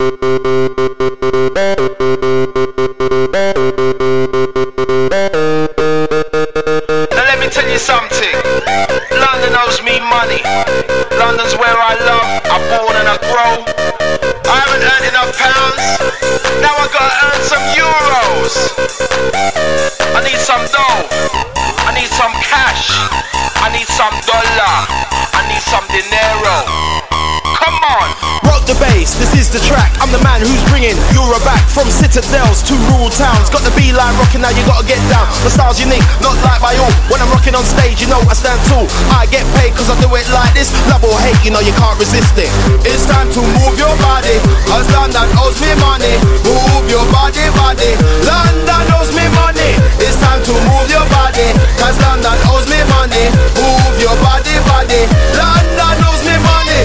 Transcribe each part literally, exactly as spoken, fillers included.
let me tell you something. London owes me money. London's where I love, I'm born and I grow. I haven't earned enough pounds, now I gotta earn some euros. I need some dough, I need some cash, I need some dollar, I need some dinero. Come on. Rock the bass, this is the track. I'm the man who's bringing Euro back from citadels to rural towns. Got the beeline rocking, now you gotta get down. The style's unique, not like by all. When I'm rocking on stage, you know I stand tall. I get paid cause I do it like this. Love or hate, you know you can't resist it. It's time to move your body, cause London owes me money. Move your body, body. London owes me money. It's time to move your body, cause London owes me money. Move your body, body. London owes me money.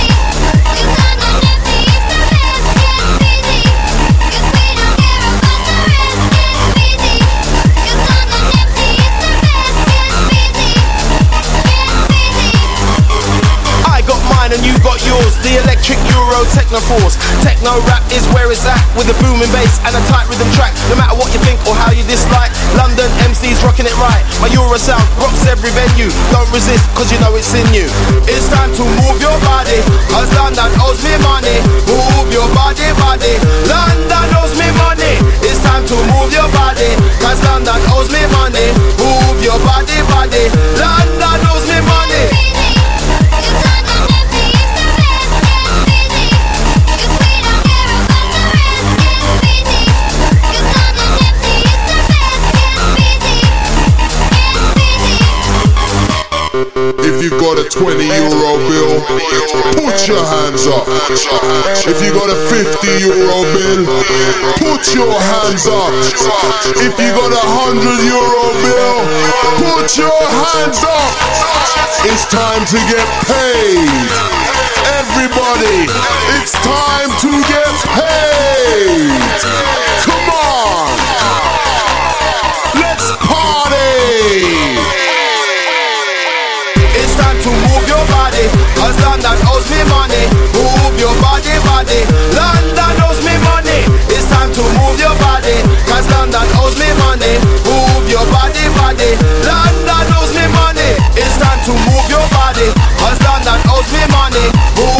And you got yours, the electric Euro techno force. Techno rap is where it's at, with a booming bass and a tight rhythm track. No matter what you think or how you dislike, London M Cs rocking it right. My Euro sound rocks every venue. Don't resist, cause you know it's in you. It's time to move your body, cause London owes me money. Move your body, body. London owes me money. It's time to move your body, cause London owes me money. Move your body, body. London owes me money. If you got a twenty euro bill, put your hands up. If you got a fifty euro bill, put your hands up. If you got a hundred euro bill, put your hands up. It's time to get paid. Everybody, it's time to get paid. Come on, let's party. It's time to move your body, cause London owes me money. Move your body, body. London owes me money. It's time to move your body, cause London owes me money. Move your body, body. London owes me money. It's time to move your body, cause London owes me money. Move